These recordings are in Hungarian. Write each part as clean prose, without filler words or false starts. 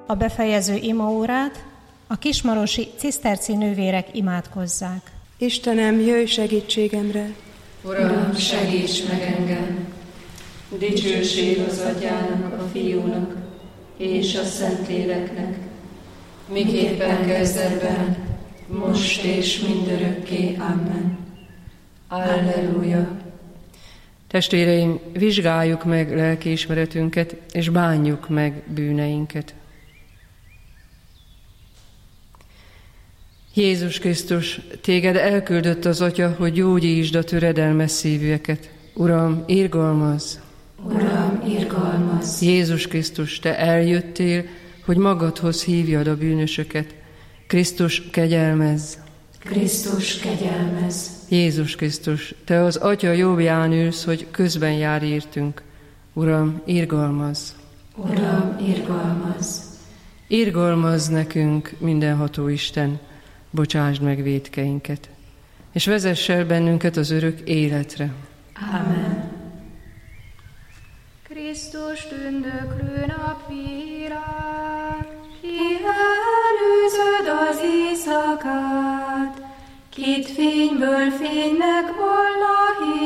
A befejező imaórát a kismarosi ciszterci nővérek imádkozzák. Istenem, jöjj segítségemre! Uram, segíts meg engem! Dicsőség az Atyának, a Fiúnak és a Szentléleknek, miképpen kezdetben, most és mindörökké. Amen. Alleluja! Testvéreim, vizsgáljuk meg lelkiismeretünket, és bánjuk meg bűneinket. Jézus Krisztus, téged elküldött az Atya, hogy gyógyítsd a töredelmes szívűeket. Uram, irgalmazz! Uram, irgalmazz! Jézus Krisztus, te eljöttél, hogy magadhoz hívjad a bűnösöket. Krisztus, kegyelmezz! Krisztus, kegyelmezz! Jézus Krisztus, te az Atya jobbján ülsz, hogy közben jár értünk. Uram, irgalmazz! Uram, irgalmazz! Irgalmazz nekünk, mindenható Isten, bocsásd meg vétkeinket, és vezess el bennünket az örök életre. Amen. Krisztus tündöklő napvilág, ki előzöd az éjszakát, kit fényből fénynek volna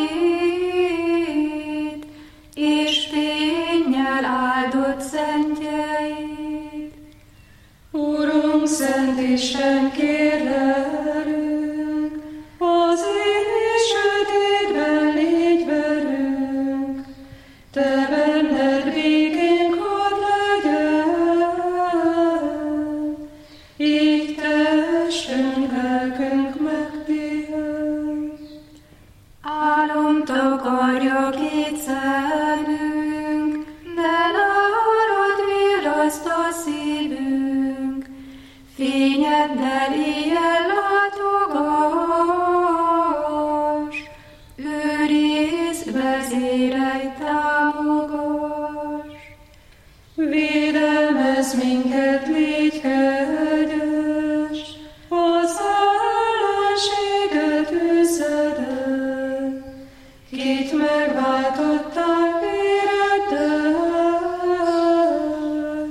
hét, és fénnyel áldott szentjeid. Urunk, Szent Isten, kérlelünk, az éj sötétben légy velünk, te benned békénk hadd legyen, így testünk, lelkünk megpihen. Álom takarja két szemünk, de nálad virraszt a szívünk, fényeddel éjjel látogass, őrizd, vezérelj, támogass. Védelmezz minket, légy kegyes, az ellenséget üzed el, kit megváltottál véreddel,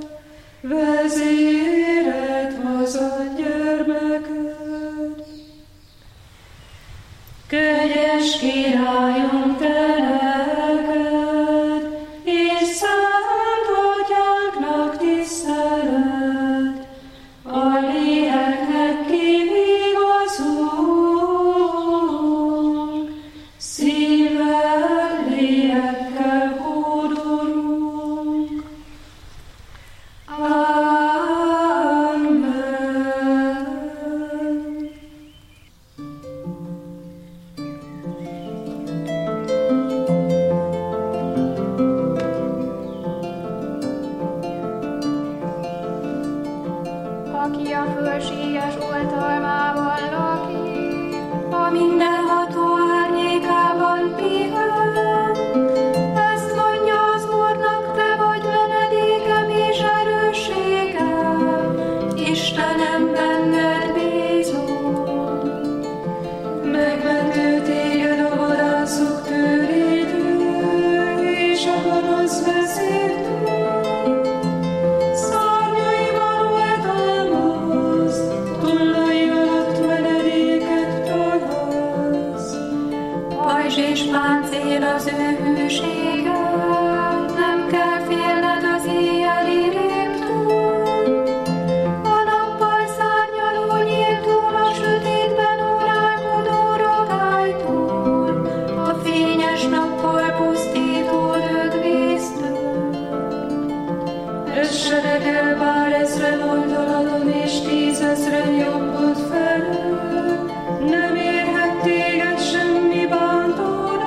vezéred hozad gyermeked. Kegyes Királyunk, te neked, és Szent Atyánknak tisztelet, a léleknek kivigazunk, szívvel, lélekkel hódolunk. Amen. Aki a fölséges oltalmában lakik, a mindenható árnyékában pihen. Ezt mondja az Úrnak, te vagy menedékem és erősségem, Istenem, benned bízom. Megmentő téged a vadászok tőrétől, és a gonosz vezértől. Szárnyaival oltalmazd, tollai alatt menedéket találsz. Pajzs és páncél az ő hűsége, nem kell félned az éjjeli rémtől. A nappal szárnyaló nyíltól, a sötétben órálkodó ragálytól, a fényes nappal pusztító dögvésztől. Essenek el bár ezren oldaladon, és 10 000 jobbod felől, nem érhet téged semmi bántódás.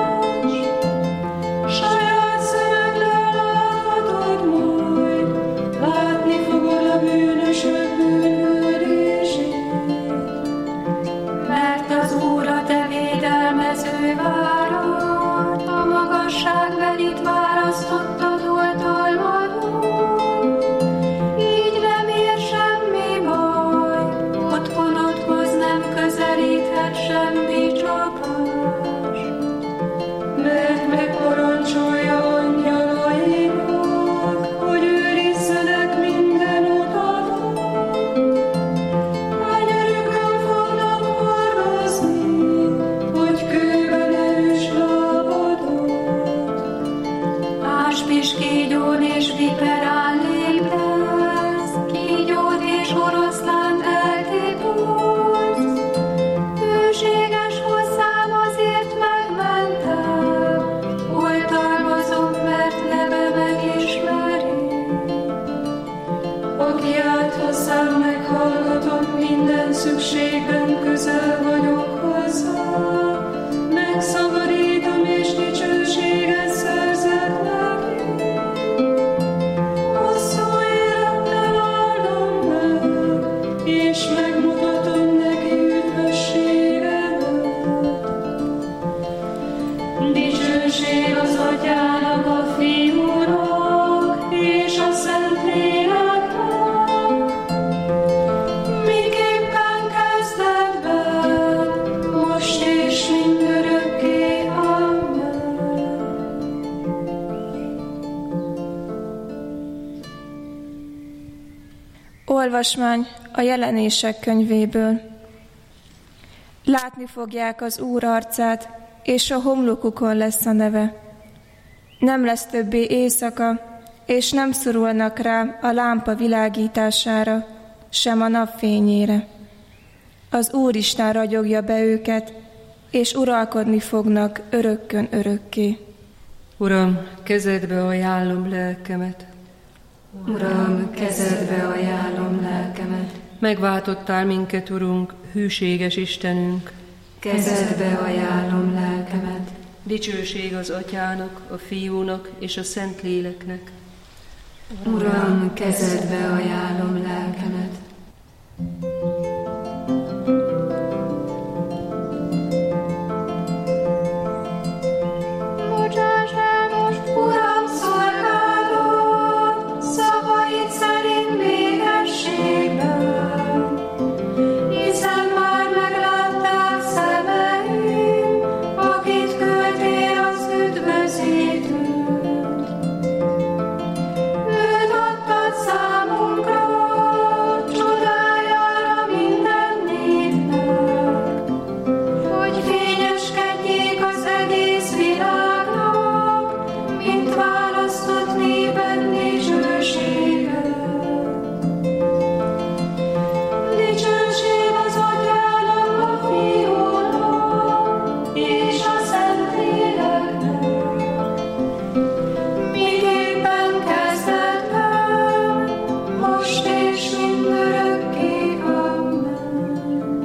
Saját szemeddel láthatod majd, látni fogod a bűnösök bűnhődését. Mert az Úr a te védelmező várad, a magasságbelit választottad oltalmadon. Így nem ér semmi baj, otthonodhoz meghallgatom, minden szükségben közel vagyok hozzá, megszabadítom és dicsőséget szerzek neki. Hosszú élettel áldom meg, és megmutatom neki üdvösségemet. Dicsőség az Atyának, a Fiúnak és a Szentléleknek, miképpen kezdetben, most és mindörökké. Amen. Olvasmány a Jelenések könyvéből. Látni fogják az Úr arcát, és a homlokukon lesz a neve. Nem lesz többé éjszaka, és nem szorulnak rá a lámpa világítására, sem a napfényére. Az Úristen ragyogja be őket, és uralkodni fognak örökkön örökké. Uram, kezedbe ajánlom lelkemet. Uram, kezedbe ajánlom lelkemet. Megváltottál minket, Urunk, hűséges Istenünk. Kezedbe ajánlom lelkemet. Dicsőség az Atyának, a Fiúnak és a Szentléleknek. Uram, kezedbe ajánlom lelkemet. Bocsáss el most, Uram, szolgálat, szavaid szerint békességben, hiszen már meglátták szemeim, akit küldtél az üdvözítőt. Őt adtad számunkra, csodájára minden népnek, hogy fényeskedjék az egész világnak, mint választott néped dicsősége. Dicsőség az Atyának, a Fiúnak és a Szentléleknek, miképpen kezdetben, most és mindörökké. Amen.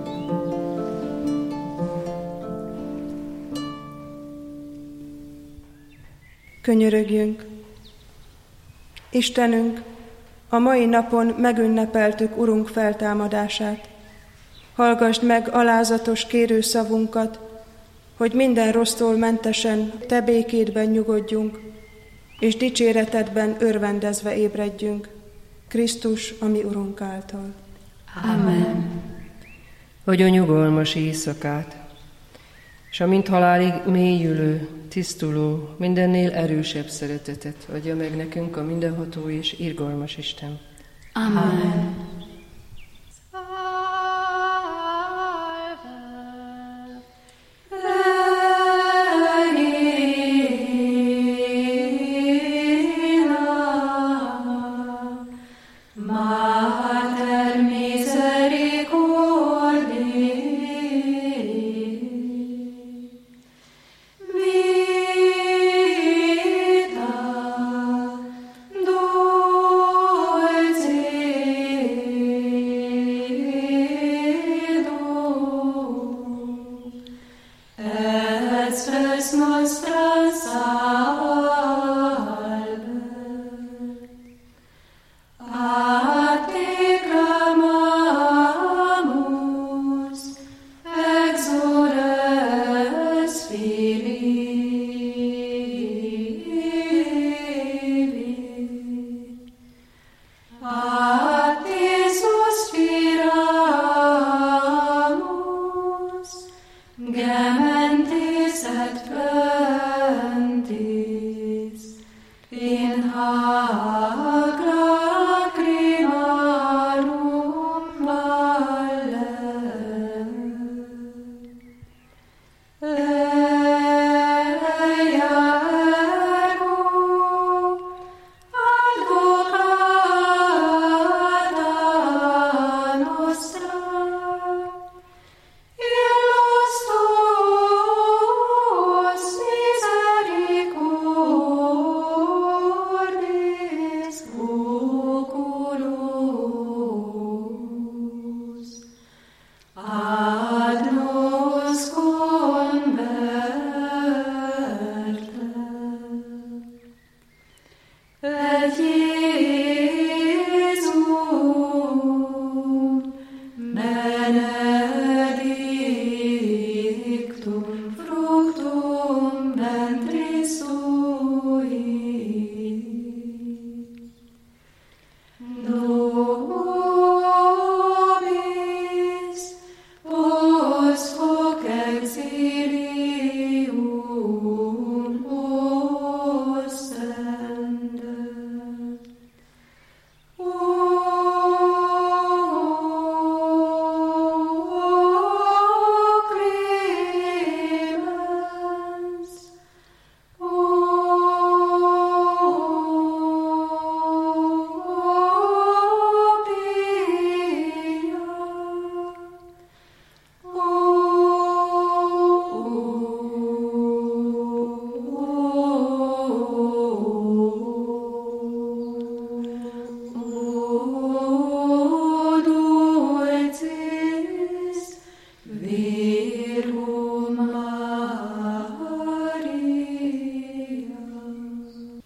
Könyörögjünk! Istenünk, a mai napon megünnepeltük Urunk feltámadását. Hallgasd meg alázatos kérőszavunkat, hogy minden rossztól mentesen Te békédben nyugodjunk, és dicséretedben örvendezve ébredjünk, Krisztus, a mi Urunk által. Amen. Adj nyugalmas éjszakát, és a mint halálig mélyülő, tisztuló, mindennél erősebb szeretetet adja meg nekünk a mindenható és irgalmas Isten. Amen. Mater misericordiae, vita dulcis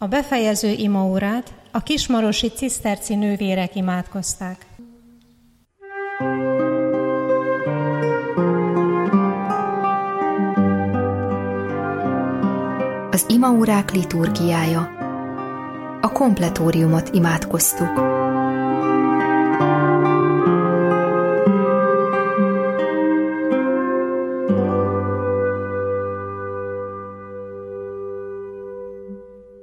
befejező imaórát a kismarosi ciszterci nővérek imádkozták. Az imaórák liturgiája. A kompletóriumot imádkoztuk.